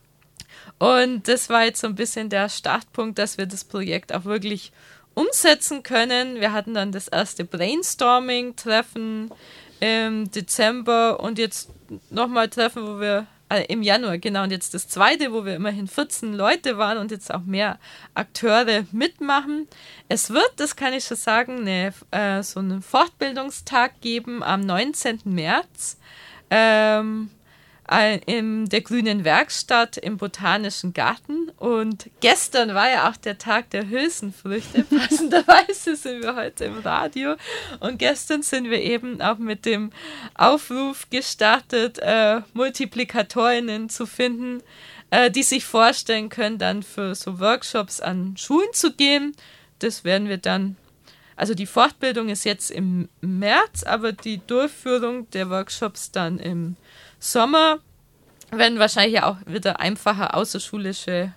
Und das war jetzt so ein bisschen der Startpunkt, dass wir das Projekt auch wirklich umsetzen können. Wir hatten dann das erste Brainstorming-Treffen im Dezember und jetzt nochmal Treffen, wo wir im Januar, genau, und jetzt das zweite, wo wir immerhin 14 Leute waren und jetzt auch mehr Akteure mitmachen. Es wird, das kann ich schon sagen, so einen Fortbildungstag geben am 19. März. in der grünen Werkstatt im Botanischen Garten. Und gestern war ja auch der Tag der Hülsenfrüchte. Passenderweise sind wir heute im Radio. Und gestern sind wir eben auch mit dem Aufruf gestartet, Multiplikatorinnen zu finden, die sich vorstellen können, dann für so Workshops an Schulen zu gehen. Das werden wir dann, also die Fortbildung ist jetzt im März, aber die Durchführung der Workshops dann im Sommer, wenn wahrscheinlich auch wieder einfacher außerschulische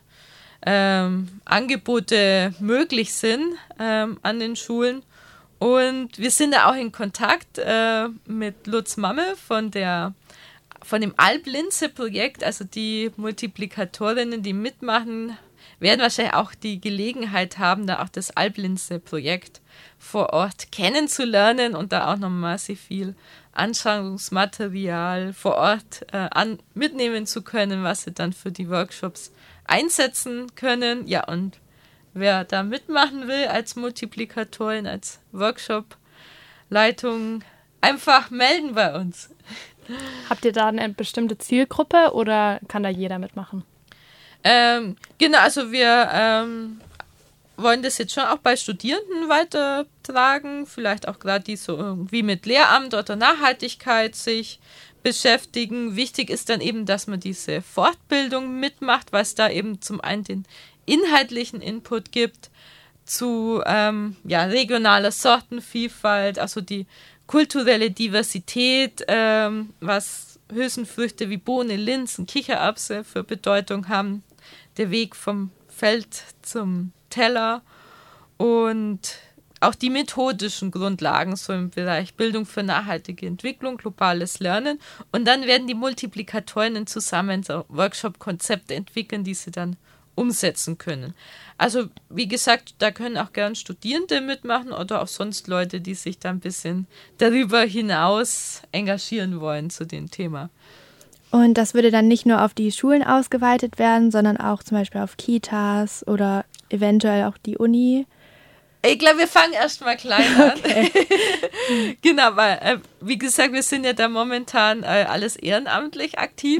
Angebote möglich sind an den Schulen. Und wir sind da auch in Kontakt mit Lutz Mamme von dem Alb-Linse-Projekt, also die Multiplikatorinnen, die mitmachen, werden wahrscheinlich auch die Gelegenheit haben, da auch das Alb-Linse-Projekt vor Ort kennenzulernen und da auch nochmal sehr viel Anschauungsmaterial vor Ort mitnehmen zu können, was sie dann für die Workshops einsetzen können. Ja, und wer da mitmachen will als Multiplikatorin, als Workshop-Leitung, einfach melden bei uns. Habt ihr da eine bestimmte Zielgruppe oder kann da jeder mitmachen? Genau, also wir wollen das jetzt schon auch bei Studierenden weitertragen, vielleicht auch gerade die so irgendwie mit Lehramt oder Nachhaltigkeit sich beschäftigen. Wichtig ist dann eben, dass man diese Fortbildung mitmacht, weil es da eben zum einen den inhaltlichen Input gibt zu regionaler Sortenvielfalt, also die kulturelle Diversität, was Hülsenfrüchte wie Bohne, Linsen, Kichererbse für Bedeutung haben, der Weg vom Feld zum Teller und auch die methodischen Grundlagen so im Bereich Bildung für nachhaltige Entwicklung, globales Lernen. Und dann werden die Multiplikatorinnen zusammen so Workshop-Konzepte entwickeln, die sie dann umsetzen können. Also wie gesagt, da können auch gern Studierende mitmachen oder auch sonst Leute, die sich da ein bisschen darüber hinaus engagieren wollen zu dem Thema. Und das würde dann nicht nur auf die Schulen ausgeweitet werden, sondern auch zum Beispiel auf Kitas oder eventuell auch die Uni. Ich glaube, wir fangen erst mal klein an. Okay. Genau, weil, wie gesagt, wir sind ja da momentan alles ehrenamtlich aktiv.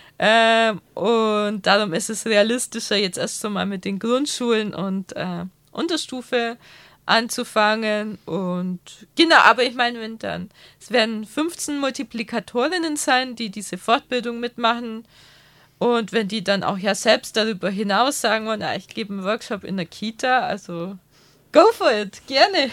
Und darum ist es realistischer, jetzt erst so mal mit den Grundschulen und Unterstufe anzufangen. Und genau, aber ich meine, es werden 15 Multiplikatorinnen sein, die diese Fortbildung mitmachen. Und wenn die dann auch ja selbst darüber hinaus sagen wollen, ich gebe einen Workshop in der Kita, also go for it, gerne.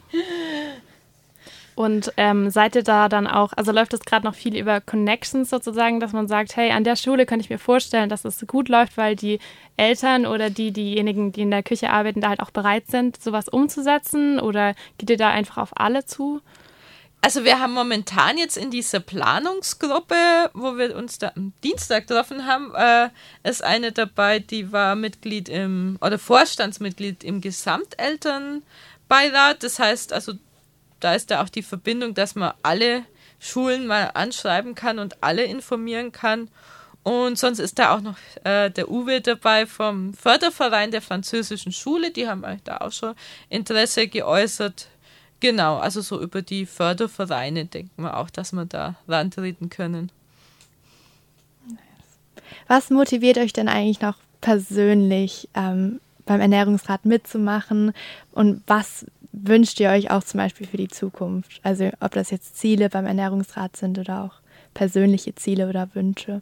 Und seid ihr da dann auch, also läuft es gerade noch viel über Connections sozusagen, dass man sagt, hey, an der Schule könnte ich mir vorstellen, dass es gut läuft, weil die Eltern oder diejenigen, die in der Küche arbeiten, da halt auch bereit sind, sowas umzusetzen, oder geht ihr da einfach auf alle zu? Also wir haben momentan jetzt in dieser Planungsgruppe, wo wir uns da am Dienstag getroffen haben, ist eine dabei, die war Mitglied Vorstandsmitglied im Gesamtelternbeirat. Das heißt, also da ist da auch die Verbindung, dass man alle Schulen mal anschreiben kann und alle informieren kann. Und sonst ist da auch noch der Uwe dabei vom Förderverein der französischen Schule. Die haben eigentlich da auch schon Interesse geäußert. Genau, also so über die Fördervereine denken wir auch, dass wir da rantreten können. Was motiviert euch denn eigentlich noch persönlich beim Ernährungsrat mitzumachen, und was wünscht ihr euch auch zum Beispiel für die Zukunft? Also ob das jetzt Ziele beim Ernährungsrat sind oder auch persönliche Ziele oder Wünsche?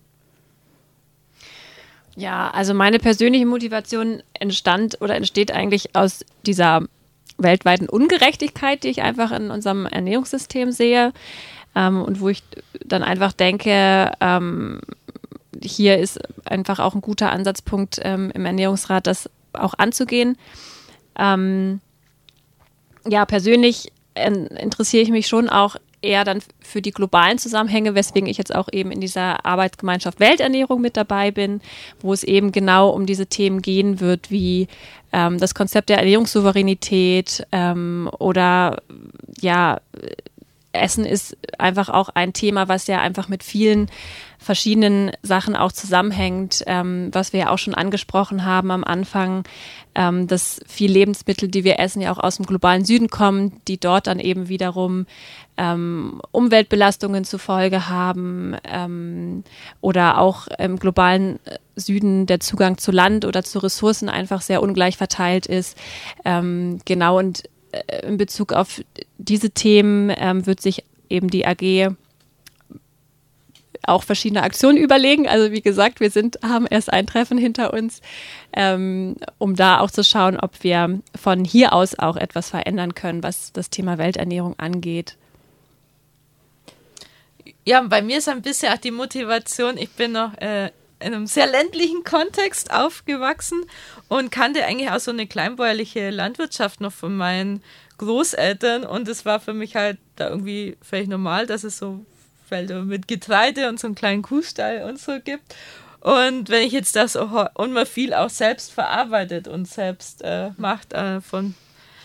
Ja, also meine persönliche Motivation entsteht eigentlich aus dieser weltweiten Ungerechtigkeit, die ich einfach in unserem Ernährungssystem sehe, und wo ich dann einfach denke, hier ist einfach auch ein guter Ansatzpunkt im Ernährungsrat, das auch anzugehen. Persönlich interessiere ich mich schon auch eher dann für die globalen Zusammenhänge, weswegen ich jetzt auch eben in dieser Arbeitsgemeinschaft Welternährung mit dabei bin, wo es eben genau um diese Themen gehen wird, wie das Konzept der Ernährungssouveränität oder Essen ist einfach auch ein Thema, was ja einfach mit vielen verschiedenen Sachen auch zusammenhängt, was wir ja auch schon angesprochen haben am Anfang, dass viele Lebensmittel, die wir essen, ja auch aus dem globalen Süden kommen, die dort dann eben wiederum Umweltbelastungen zur Folge haben oder auch im globalen Süden der Zugang zu Land oder zu Ressourcen einfach sehr ungleich verteilt ist. Genau, und in Bezug auf diese Themen wird sich eben die AG auch verschiedene Aktionen überlegen. Also wie gesagt, wir haben erst ein Treffen hinter uns, um da auch zu schauen, ob wir von hier aus auch etwas verändern können, was das Thema Welternährung angeht. Ja, bei mir ist ein bisschen auch die Motivation, ich bin noch in einem sehr ländlichen Kontext aufgewachsen und kannte eigentlich auch so eine kleinbäuerliche Landwirtschaft noch von meinen Großeltern und es war für mich halt da irgendwie völlig normal, dass es so Felder mit Getreide und so einen kleinen Kuhstall und so gibt. Und wenn ich jetzt das und man viel auch selbst verarbeitet und selbst macht von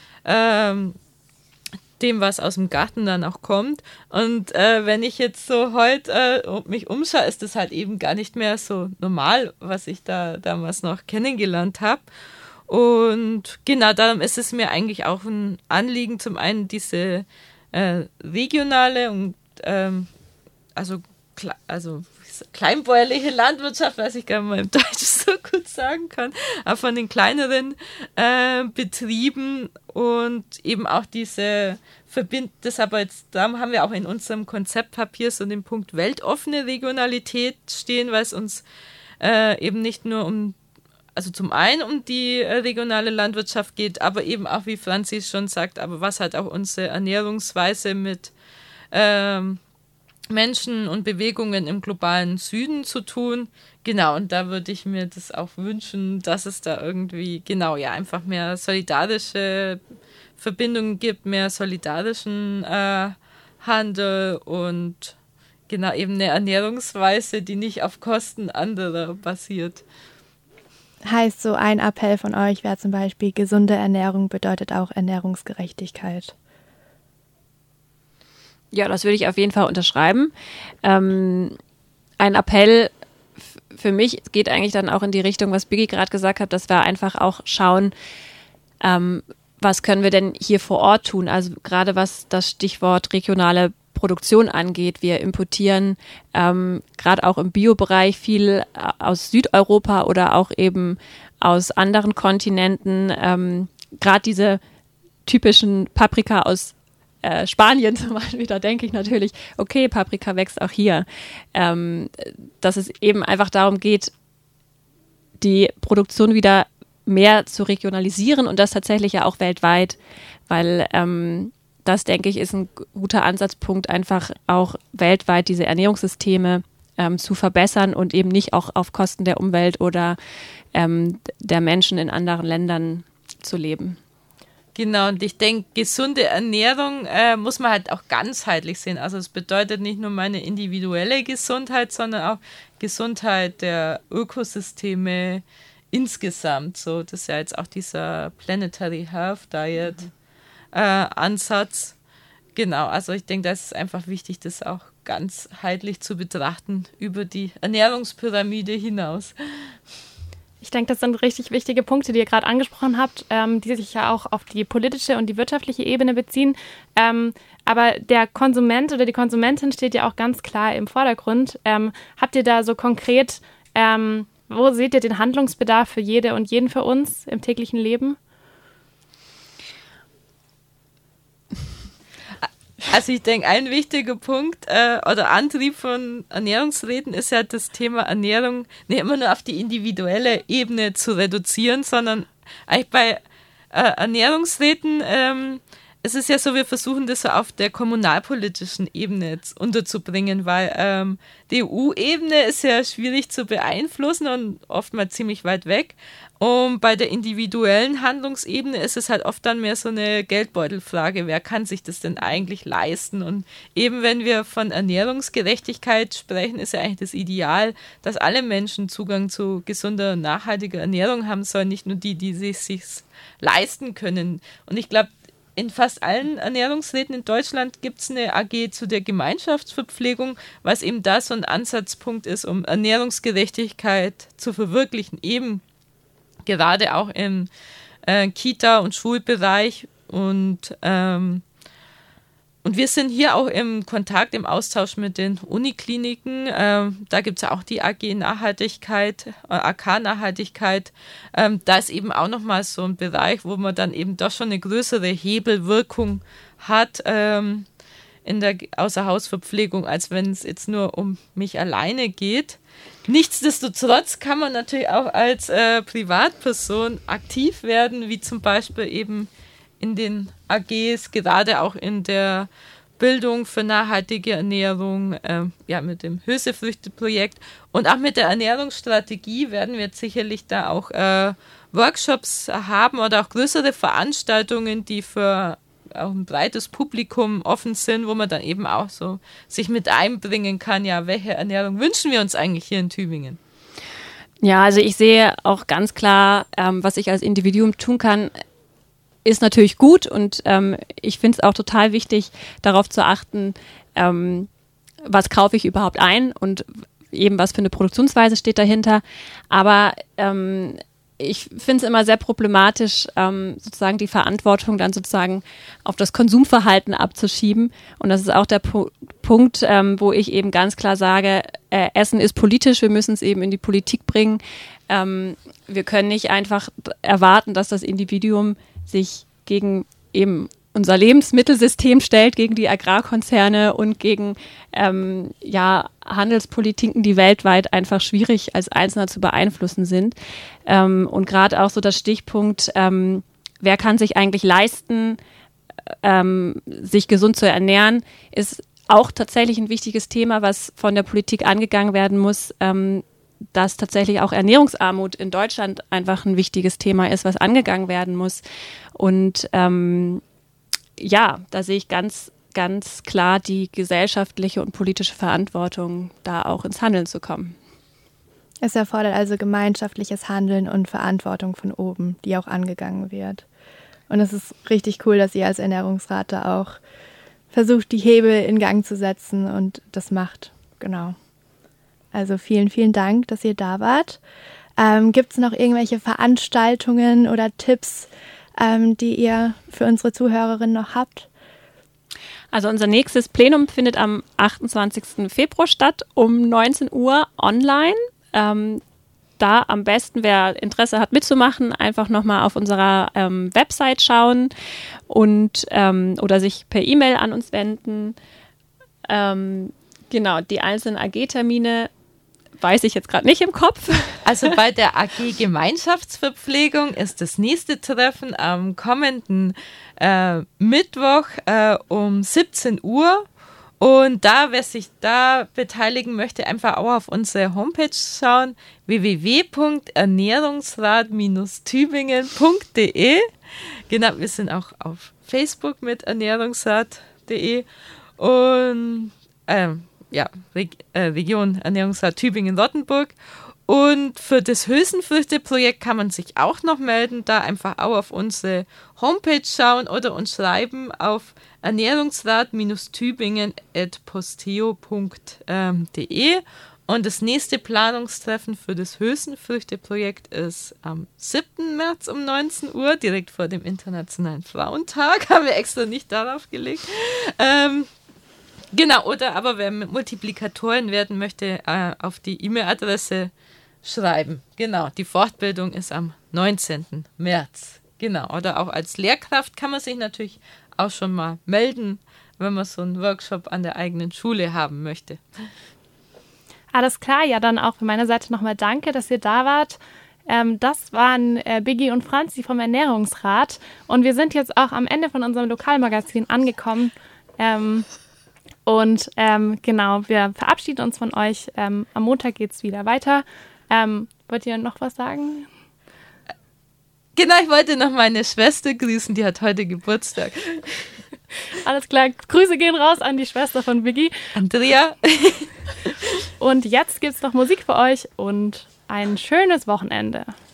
dem, was aus dem Garten dann auch kommt. Und wenn ich jetzt so heute mich umschaue, ist das halt eben gar nicht mehr so normal, was ich da damals noch kennengelernt habe. Und genau darum ist es mir eigentlich auch ein Anliegen, zum einen diese regionale und also kleinbäuerliche Landwirtschaft, weiß ich gar nicht mal im Deutsch so gut sagen kann, aber von den kleineren Betrieben und eben auch diese deshalb darum haben wir auch in unserem Konzeptpapier so den Punkt weltoffene Regionalität stehen, weil es uns eben nicht nur also zum einen um die regionale Landwirtschaft geht, aber eben auch, wie Franzi schon sagt, aber was halt auch unsere Ernährungsweise mit Menschen und Bewegungen im globalen Süden zu tun. Genau, und da würde ich mir das auch wünschen, dass es da irgendwie, genau, ja, einfach mehr solidarische Verbindungen gibt, mehr solidarischen Handel und genau eben eine Ernährungsweise, die nicht auf Kosten anderer basiert. Heißt so, ein Appell von euch wäre zum Beispiel, gesunde Ernährung bedeutet auch Ernährungsgerechtigkeit. Ja, das würde ich auf jeden Fall unterschreiben. Ein Appell für mich geht eigentlich dann auch in die Richtung, was Biggie gerade gesagt hat, dass wir einfach auch schauen, was können wir denn hier vor Ort tun? Also gerade was das Stichwort regionale Produktion angeht. Wir importieren gerade auch im Biobereich viel aus Südeuropa oder auch eben aus anderen Kontinenten. Gerade diese typischen Paprika aus Spanien zum Beispiel, da denke ich natürlich, okay, Paprika wächst auch hier. Dass es eben einfach darum geht, die Produktion wieder mehr zu regionalisieren und das tatsächlich ja auch weltweit, weil das, denke ich, ist ein guter Ansatzpunkt, einfach auch weltweit diese Ernährungssysteme zu verbessern und eben nicht auch auf Kosten der Umwelt oder der Menschen in anderen Ländern zu leben. Genau, und ich denke, gesunde Ernährung muss man halt auch ganzheitlich sehen. Also es bedeutet nicht nur meine individuelle Gesundheit, sondern auch Gesundheit der Ökosysteme insgesamt. So, das ist ja jetzt auch dieser Planetary Health Diet Ansatz. Genau, also ich denke, da ist es einfach wichtig, das auch ganzheitlich zu betrachten, über die Ernährungspyramide hinaus. Ich denke, das sind richtig wichtige Punkte, die ihr gerade angesprochen habt, die sich ja auch auf die politische und die wirtschaftliche Ebene beziehen. Aber der Konsument oder die Konsumentin steht ja auch ganz klar im Vordergrund. Habt ihr da so konkret, wo seht ihr den Handlungsbedarf für jede und jeden für uns im täglichen Leben? Also ich denke, ein wichtiger Punkt oder Antrieb von Ernährungsräten ist ja das Thema Ernährung nicht immer nur auf die individuelle Ebene zu reduzieren, sondern eigentlich bei Ernährungsräten es ist ja so, wir versuchen das so auf der kommunalpolitischen Ebene unterzubringen, weil die EU-Ebene ist ja schwierig zu beeinflussen und oftmals ziemlich weit weg. Und bei der individuellen Handlungsebene ist es halt oft dann mehr so eine Geldbeutelfrage, wer kann sich das denn eigentlich leisten? Und eben wenn wir von Ernährungsgerechtigkeit sprechen, ist ja eigentlich das Ideal, dass alle Menschen Zugang zu gesunder und nachhaltiger Ernährung haben sollen, nicht nur die, die sich leisten können. Und ich glaube, in fast allen Ernährungsräten in Deutschland gibt es eine AG zu der Gemeinschaftsverpflegung, was eben da so ein Ansatzpunkt ist, um Ernährungsgerechtigkeit zu verwirklichen, eben gerade auch im Kita- und Schulbereich. Und wir sind hier auch im Kontakt, im Austausch mit den Unikliniken. Da gibt es ja auch die AG Nachhaltigkeit, AK Nachhaltigkeit. Da ist eben auch nochmal so ein Bereich, wo man dann eben doch schon eine größere Hebelwirkung hat in der Außerhausverpflegung, als wenn es jetzt nur um mich alleine geht. Nichtsdestotrotz kann man natürlich auch als Privatperson aktiv werden, wie zum Beispiel eben in den AGs, gerade auch in der Bildung für nachhaltige Ernährung, mit dem Hülsefrüchte-Projekt und auch mit der Ernährungsstrategie werden wir jetzt sicherlich da auch Workshops haben oder auch größere Veranstaltungen, die für auch ein breites Publikum offen sind, wo man dann eben auch so sich mit einbringen kann, ja, welche Ernährung wünschen wir uns eigentlich hier in Tübingen? Ja, also ich sehe auch ganz klar, was ich als Individuum tun kann, ist natürlich gut und ich finde es auch total wichtig, darauf zu achten, was kaufe ich überhaupt ein und eben was für eine Produktionsweise steht dahinter. Aber ich finde es immer sehr problematisch, sozusagen die Verantwortung dann sozusagen auf das Konsumverhalten abzuschieben. Und das ist auch der Punkt, wo ich eben ganz klar sage, Essen ist politisch, wir müssen es eben in die Politik bringen. Wir können nicht einfach erwarten, dass das Individuum sich gegen eben unser Lebensmittelsystem stellt, gegen die Agrarkonzerne und gegen Handelspolitiken, die weltweit einfach schwierig als Einzelner zu beeinflussen sind. Und gerade auch so das Stichpunkt, wer kann sich eigentlich leisten, sich gesund zu ernähren, ist auch tatsächlich ein wichtiges Thema, was von der Politik angegangen werden muss, dass tatsächlich auch Ernährungsarmut in Deutschland einfach ein wichtiges Thema ist, was angegangen werden muss. Und da sehe ich ganz, ganz klar die gesellschaftliche und politische Verantwortung, da auch ins Handeln zu kommen. Es erfordert also gemeinschaftliches Handeln und Verantwortung von oben, die auch angegangen wird. Und es ist richtig cool, dass ihr als Ernährungsrat da auch versucht, die Hebel in Gang zu setzen und das macht. Genau. Also vielen, vielen Dank, dass ihr da wart. Gibt es noch irgendwelche Veranstaltungen oder Tipps, die ihr für unsere Zuhörerinnen noch habt? Also unser nächstes Plenum findet am 28. Februar statt, um 19 Uhr online. Da am besten, wer Interesse hat mitzumachen, einfach nochmal auf unserer Website schauen und oder sich per E-Mail an uns wenden. Genau, die einzelnen AG-Termine weiß ich jetzt gerade nicht im Kopf. Also bei der AG Gemeinschaftsverpflegung ist das nächste Treffen am kommenden Mittwoch um 17 Uhr. Und da, wer sich da beteiligen möchte, einfach auch auf unsere Homepage schauen, www.ernährungsrat-tübingen.de. Genau, wir sind auch auf Facebook mit ernährungsrat.de und Region Ernährungsrat Tübingen-Rottenburg. Und für das Hülsenfrüchte-Projekt kann man sich auch noch melden, da einfach auch auf unsere Homepage schauen oder uns schreiben auf ernährungsrat-tübingen@posteo.de. Und das nächste Planungstreffen für das Hülsenfrüchte-Projekt ist am 7. März um 19 Uhr, direkt vor dem Internationalen Frauentag. Haben wir extra nicht darauf gelegt. Genau, oder aber wer Multiplikatoren werden möchte, auf die E-Mail-Adresse schreiben. Genau, die Fortbildung ist am 19. März. Genau, oder auch als Lehrkraft kann man sich natürlich auch schon mal melden, wenn man so einen Workshop an der eigenen Schule haben möchte. Alles klar, ja, dann auch von meiner Seite nochmal danke, dass ihr da wart. Das waren Biggi und Franzi vom Ernährungsrat und wir sind jetzt auch am Ende von unserem Lokalmagazin angekommen. Genau, wir verabschieden uns von euch. Am Montag geht es wieder weiter. Wollt ihr noch was sagen? Genau, ich wollte noch meine Schwester grüßen, die hat heute Geburtstag. Alles klar, Grüße gehen raus an die Schwester von Biggi. Andrea. Und jetzt gibt es noch Musik für euch und ein schönes Wochenende.